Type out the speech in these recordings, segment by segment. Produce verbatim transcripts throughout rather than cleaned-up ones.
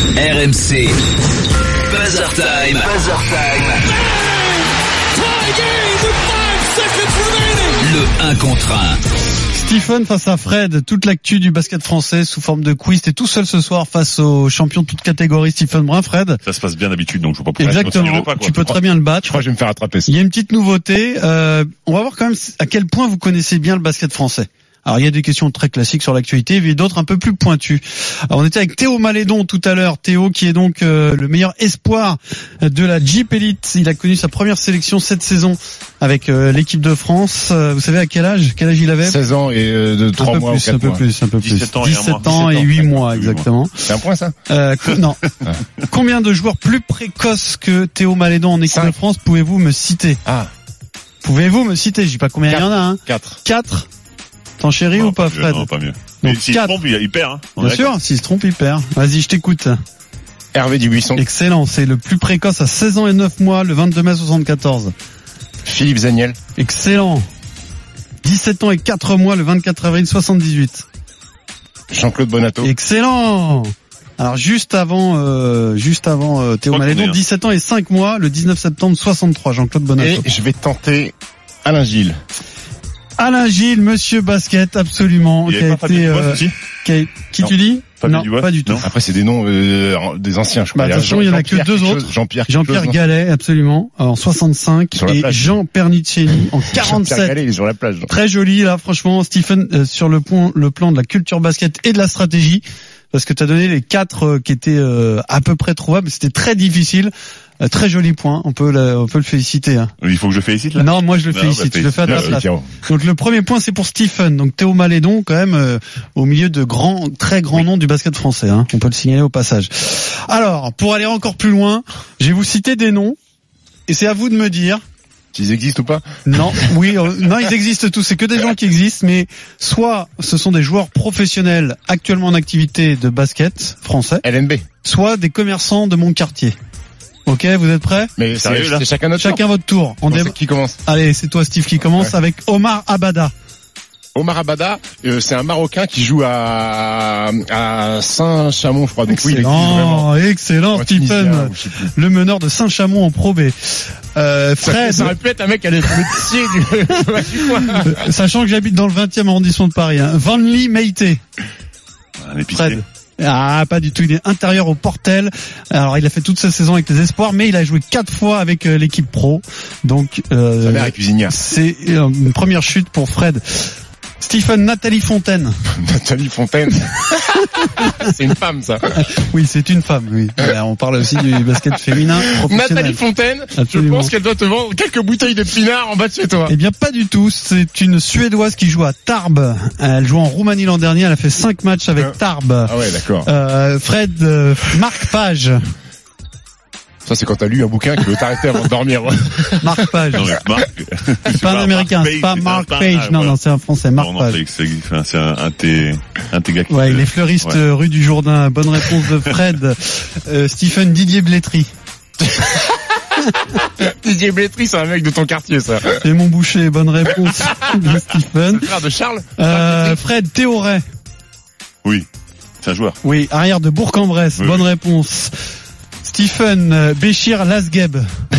R M C. Buzzer Time. Buzzer Time. Le un contre un. Stephen face à Fred, toute l'actu du basket français sous forme de quiz. T'es tout seul ce soir face au champion de toute catégorie Stephen Brun. Fred. Ça se passe bien d'habitude, donc je vois pas pourquoi. Exactement. Pas, tu peux très bien le battre. Je crois que je vais me faire attraper. Il y a une petite nouveauté. Euh, on va voir quand même à quel point vous connaissez bien le basket français. Alors il y a des questions très classiques sur l'actualité, mais d'autres un peu plus pointues. Alors, on était avec Théo Malédon tout à l'heure. Théo qui est donc euh, le meilleur espoir de la Jeep Elite. Il a connu sa première sélection cette saison avec euh, l'équipe de France. Euh, vous savez à quel âge Quel âge il avait seize ans et euh, de trois mois plus, ou quatre un peu mois. plus, un peu plus. dix-sept ans et, dix-sept ans et huit mois exactement. C'est un point ça euh, co- Non. Combien de joueurs plus précoces que Théo Malédon en équipe Cinq. de France pouvez-vous me citer Ah. Pouvez-vous me citer Je dis pas combien il y en a. Hein. quatre. Quatre. T'en chéris Non, ou pas, mieux, Fred? Non, pas mieux. Donc, Mais s'il se quatre. trompe, il il perd. Hein. On Bien est sûr, s'il se trompe, il perd. Vas-y, je t'écoute. Hervé Dubuisson. Excellent, c'est le plus précoce à seize ans et neuf mois, le vingt-deux mai soixante-quatorze. Philippe Zaniel. Excellent. dix-sept ans et quatre mois, le vingt-quatre avril soixante-dix-huit. Jean-Claude Bonato. Excellent. Alors juste avant, euh, juste avant euh, Théo Pas Malédon, combien. dix-sept ans et cinq mois, le dix-neuf septembre soixante-trois, Jean-Claude Bonato. Et je vais tenter Alain Gilles. Alain Gilles, monsieur basket, absolument. Il y qui avait a pas été, Fabien Dubois euh, aussi qui, a- qui Non. tu dis Fabien Non, Dubois pas du tout. Non. Après, c'est des noms euh, des anciens, je crois. Bah, Il y a attention, il y en a Jean-Pierre que deux quelque autres. chose, Jean-Pierre, quelque Jean-Pierre chose, non Gallet, absolument, en soixante-cinq, Sur la et plage. Jean Pernicelli en Jean-Pierre quarante-sept. Gallet, il est sur la plage. Très joli là, franchement, Stephen, euh, sur le point, le plan de la culture basket et de la stratégie, parce que tu as donné les quatre euh, qui étaient euh, à peu près trouvables, c'était très difficile. Euh, très joli point, on peut le, on peut le féliciter. Hein. Il faut que je félicite là. Non, moi je le Non, félicite, bah, je le fais à ta Merci, place. Pierrot. Donc le premier point c'est pour Stephen, donc Théo Malédon quand même euh, au milieu de grands, très grands noms du basket français, hein. On peut le signaler au passage. Alors, pour aller encore plus loin, je vais vous citer des noms, et c'est à vous de me dire. S'ils existent ou pas? Non, oui, euh, non, ils existent tous. C'est que des gens qui existent, mais soit ce sont des joueurs professionnels actuellement en activité de basket français, L N B. soit des commerçants de mon quartier. Ok, vous êtes prêts? Mais Sérieux, c'est là c'est chacun notre tour. Chacun votre tour. On Bon, dé- c'est qui commence? Allez, c'est toi Steve qui commence Ouais. avec Omar Abada. Omar Abada, euh, c'est un Marocain qui joue à, à Saint-Chamond, je crois. Donc oui, il existe vraiment. Excellent, excellent Ouais, Tunisien, Stephen, ou je sais plus. le meneur de Saint-Chamond en Pro B. Euh, Ça, Fred, ça aurait pu être un mec à l'être métier du, du coin. sachant que j'habite dans le vingtième arrondissement de Paris, hein. Van Lee Meite. Un épicier. Fred. Ah, pas du tout. Il est intérieur au Portel. Alors, il a fait toute sa saison avec les espoirs, mais il a joué quatre fois avec euh, l'équipe pro. Donc, euh, Sa mère est cuisinière. c'est euh, une première chute pour Fred. Stephen, Nathalie Fontaine. Nathalie Fontaine. C'est une femme, ça. Oui, c'est une femme. Oui. Voilà, on parle aussi du basket féminin professionnel. Nathalie Fontaine, Absolument. je pense qu'elle doit te vendre quelques bouteilles de pinard en bas de chez toi. Eh bien, pas du tout. C'est une Suédoise qui joue à Tarbes. Elle joue en Roumanie l'an dernier. Elle a fait cinq matchs avec Tarbes. Ah ouais, d'accord. Euh, Fred, euh, Marc Page. Ça, c'est quand t'as lu un bouquin qui veut t'arrêter avant de dormir. Marc Page. Non, mais Marc. C'est pas un américain, c'est pas Mark Page. Non, non, c'est un français. Marc Non, non, Page. c'est, c'est, enfin, c'est un, un de tes, un de tes gars qui. Ouais, il est fleuriste Ouais. euh, rue du Jourdain. Bonne réponse de Fred. Euh, Stephen, Didier Blétry. Didier Blétry, c'est un mec de ton quartier, ça. C'est mon boucher. Bonne réponse de Stephen. Frère de Charles. Euh, Fred, Théoret. Oui. C'est un joueur. Oui, arrière de Bourg-en-Bresse. Oui, Bonne oui. réponse. Stephen, euh, Béchir Lasgueb.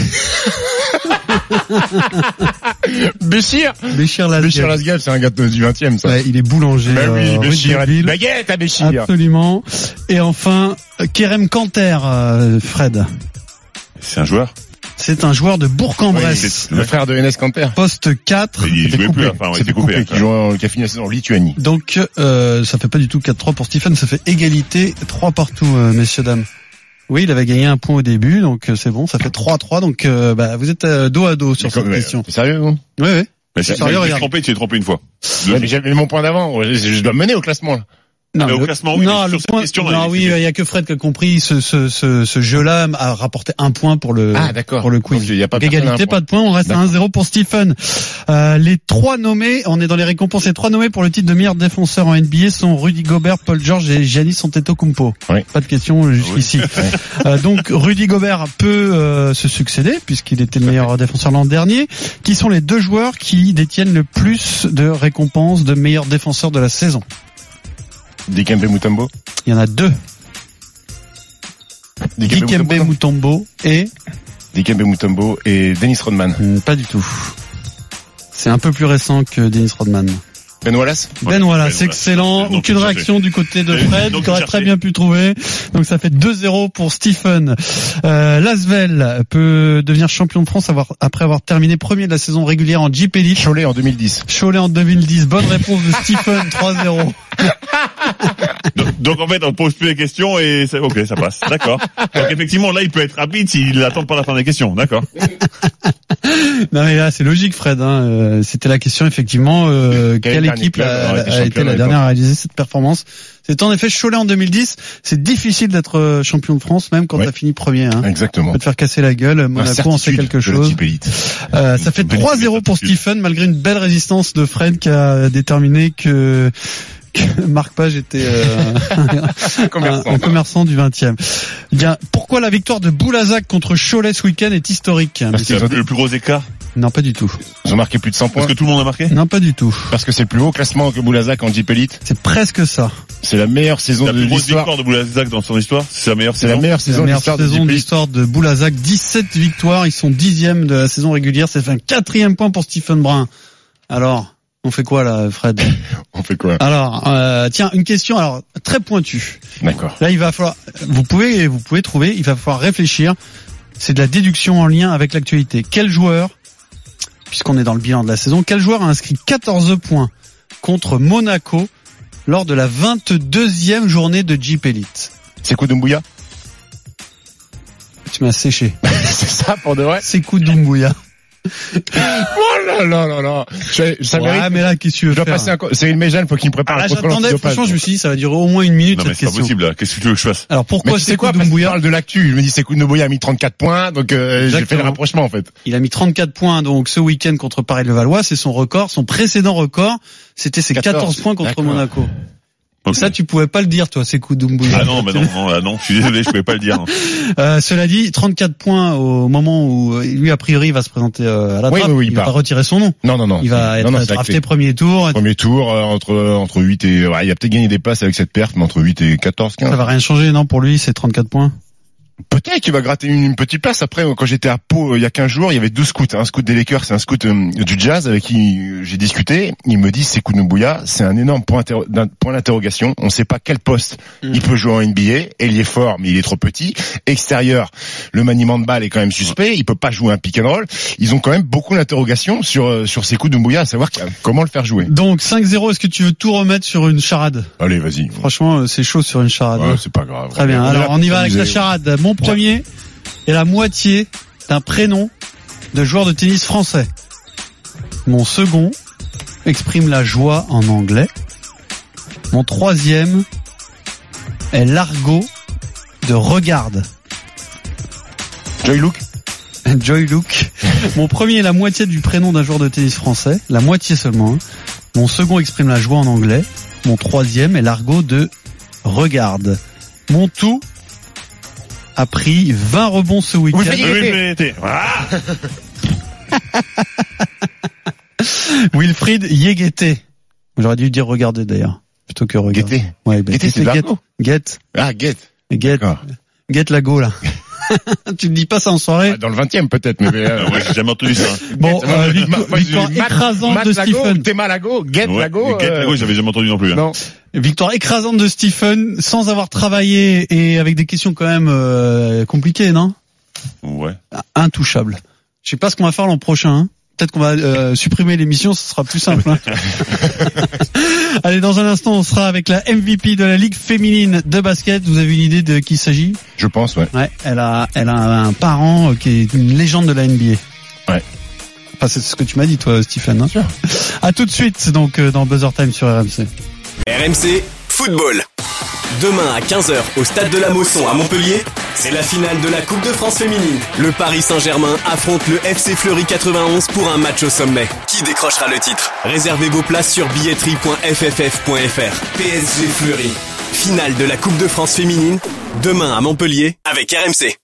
Béchir. Béchir Lasgueb. Béchir Lasgab, c'est un gars de- du vingtième, ça. Ouais, il est boulanger. Bah oui, euh, rue de Béchir. Belleville. Baguette à Béchir. Absolument. Et enfin, euh, Kerem Kanter, euh, Fred. C'est un joueur. C'est un joueur de Oui, Bourg-en-Bresse. c'est- le frère de Enes Kanter. Poste quatre. Il C'était jouait coupé. plus, enfin, ouais, C'était il était coupé. coupé, qui, joue en- qui a fini la saison en Lituanie. Donc, euh, ça fait pas du tout quatre trois pour Stephen, ça fait égalité, trois partout, euh, messieurs, dames. Oui, il avait gagné un point au début, donc euh, c'est bon, ça fait trois trois, donc euh, bah, vous êtes euh, dos à dos sur Mais cette comme- mais, question. T'es sérieux, vous? Oui, oui. Mais si Sérieux, tu t'es regarde. trompé, tu t'es trompé une fois. Ouais, mais j'avais mon point d'avant. Je, je dois mener au classement, là. Non, Mais au le- classement, oui, non, mais le sur cette point, question-là, non, il oui, est- il y a que Fred qui a compris ce, ce, ce, ce jeu-là a rapporté un point pour le, Ah, d'accord. pour le quiz. Donc, il y a pas Donc, personne à un égalité, point. pas de point, on reste à un zéro pour Stephen. Euh, les trois nommés, on est dans les récompenses, les trois nommés pour le titre de meilleur défenseur en N B A sont Rudy Gobert, Paul George et Giannis Antetokounmpo. Oui. Pas de question jusqu'ici. Euh, donc, Rudy Gobert peut euh, se succéder puisqu'il était le meilleur défenseur l'an dernier. Qui sont les deux joueurs qui détiennent le plus de récompenses de meilleur défenseur de la saison? Dikembe Mutombo. Il y en a deux. Dikembe Mutombo et Dikembe Mutombo et Dennis Rodman. Hum, Pas du tout. C'est un peu plus récent que Dennis Rodman. Ben Wallace. Ben voilà, Ben c'est Wallace. excellent. Donc, Aucune il réaction du côté de Et Fred, donc, qui aurait il très cherchait. bien pu trouver. Donc ça fait deux zéro pour Stephen. Euh, L'Asvel peut devenir champion de France avoir, après avoir terminé premier de la saison régulière en Jeep Elite. Cholet en deux mille dix. Cholet en deux mille dix. Bonne réponse de Stephen, trois zéro. Donc, donc, en fait, on pose plus les questions et c'est, ok, ça passe. D'accord. Donc effectivement, là, il peut être rapide s'il attend pas la fin des questions. D'accord. Non mais là c'est logique Fred. Hein. Euh, C'était la question effectivement. Euh, Quel quelle dernier équipe club a, aurait été a champion été à la l'époque dernière à réaliser cette performance? C'est en effet Cholet en deux mille dix. C'est difficile d'être euh, champion de France même quand Ouais. t'as fini premier. Hein. Exactement. On peut te faire casser la gueule. Monaco en sait quelque chose. Euh, ça fait Belle trois zéro pour certitude. Stephen malgré une belle résistance de Fred qui a déterminé que, que Marc Page était euh, un, Commerçant. un commerçant du vingtième. Bien, pourquoi la victoire de Boulazac contre Cholet ce week-end est historique? Parce C'est qu'ils ont, le plus gros écart. Non, pas du tout. ils ont marqué plus de cent points. Parce que tout le monde a marqué. Non, pas du tout. Parce que c'est le plus haut classement que Boulazac en Jeep Elite. C'est presque ça. C'est la meilleure saison La de plus grosse l'histoire. victoire de Boulazac dans son histoire. C'est la meilleure C'est la saison. meilleure C'est la saison de meilleure l'histoire de saison Jeep de Elite. l'histoire de Boulazac. dix-sept victoires. Ils sont dixième de la saison régulière. Ça fait un quatrième point pour Stephen Brun. Alors, on fait quoi là, Fred? On fait quoi? Alors, euh, tiens, une question alors très pointue. D'accord. Là, il va falloir, vous pouvez, vous pouvez trouver, il va falloir réfléchir. C'est de la déduction en lien avec l'actualité. Quel joueur, puisqu'on est dans le bilan de la saison, quel joueur a inscrit quatorze points contre Monaco lors de la vingt-deuxième journée de Jeep Elite? Sekou Doumbouya? Tu m'as séché. C'est ça pour de vrai? Sekou Doumbouya. Oh là là là là. Je- Ça Ouais, mérite. mais là, qu'est-ce que tu veux Je dois faire? passer un, co- c'est une Méjeanne, faut qu'il me prépare Ah, là, un contrôle j'attendais, antidopage. franchement, je me suis dit, ça va durer au moins une minute, Non mais cette c'est pas question. possible là. Qu'est-ce que tu veux que je fasse? Alors, Mais pourquoi tu sais Sekou quoi, parce que tu Doumbouya? parles de l'actu. Je me dis, Sekou Doumbouya a mis trente-quatre points, donc euh, j'ai fait Exactement. le rapprochement en fait. Il a mis trente-quatre points, donc, ce week-end contre Paris-le-Valois. C'est son record. Son précédent record, c'était ses quatorze. quatorze points contre D'accord. Monaco. Ok. Ça, tu pouvais pas le dire, toi, Sekou Doumbouya. Ah non, mais non, non, là, non. Je suis désolé, je pouvais pas le dire. Non. Euh, cela dit, trente-quatre points au moment où euh, lui, a priori, il va se présenter euh, à la Oui, trappe. oui, oui, il il va part. pas retirer son nom. Non, non, non. Il va non, être non, c'est drafté acté. premier tour. Premier tour, euh, entre, entre huit et, ouais, il a peut-être gagné des places avec cette perte, mais entre huit et quatorze, quinze. Ça va rien changer, non, pour lui, c'est trente-quatre points. Peut-être qu'il va gratter une, une petite place. Après, quand j'étais à Pau euh, il y a quinze jours, il y avait deux scouts. Un scout des Lakers et un scout euh, du Jazz avec qui euh, j'ai discuté. Il me dit, Sekou Doumbouya, c'est un énorme point, interro- d'un- point d'interrogation. On ne sait pas quel poste Mm. il peut jouer en N B A. Ailier fort, mais il est trop petit. Extérieur, le maniement de balle est quand même suspect. Il peut pas jouer un pick and roll. Ils ont quand même beaucoup d'interrogations sur euh, sur Sekou Doumbouya, à savoir euh, comment le faire jouer. Donc, cinq zéro, est-ce que tu veux tout remettre sur une charade? Allez, vas-y. Franchement, euh, c'est chaud sur une charade. Ouais, c'est pas grave. Très bien. est Alors, là on y pour va avec la s'amuser. charade. Mon premier est la moitié d'un prénom de joueur de tennis français. Mon second exprime la joie en anglais. Mon troisième est l'argot de regarde. Joy Luke. Joy Luke. Mon premier est la moitié du prénom d'un joueur de tennis français. La moitié seulement. hein. Mon second exprime la joie en anglais. Mon troisième est l'argot de regarde. Mon tout a pris vingt rebonds ce week-end. Oui, Oui, mais t'es- Ah Wilfried Yeguete. J'aurais dû dire regarder d'ailleurs, plutôt que regarder. Guetté. Ouais, bah, Guetté, c'est Guet, l'argot. Guet, Ah, Get. Guet, D'accord. Guet la go là. Tu ne dis pas ça en soirée? Ah, dans le vingtième peut-être, mais euh, Ah ouais, j'ai jamais entendu ça. Bon, Get, euh, moi, victoire, moi, j'ai victoire eu Matt- écrasante Matt de Lago, Stephen. Théma Lago, Get Ouais. Lago. Get euh, Lago, j'avais jamais entendu non plus. Hein. Non. Victoire écrasante de Stephen, sans avoir travaillé et avec des questions quand même euh, compliquées, non? Ouais. Intouchable. Je sais pas ce qu'on va faire l'an prochain. Hein. Peut-être qu'on va euh, supprimer l'émission, ce sera plus simple. Hein. Allez, dans un instant, on sera avec la M V P de la Ligue féminine de basket. Vous avez une idée de qui il s'agit? Je pense, ouais. Ouais, elle a, elle a un parent euh, qui est une légende de la N B A. Ouais. Enfin, c'est ce que tu m'as dit, toi, Stephen. Hein. À tout de suite, donc euh, dans Buzzer Time sur R M C. R M C Football. Demain à quinze heures au stade de la Mosson à Montpellier, c'est la finale de la Coupe de France féminine. Le Paris Saint-Germain affronte le F C Fleury quatre-vingt-onze pour un match au sommet. Qui décrochera le titre? Réservez vos places sur billetterie point f f f point f r. P S G Fleury. Finale de la Coupe de France féminine, demain à Montpellier avec R M C.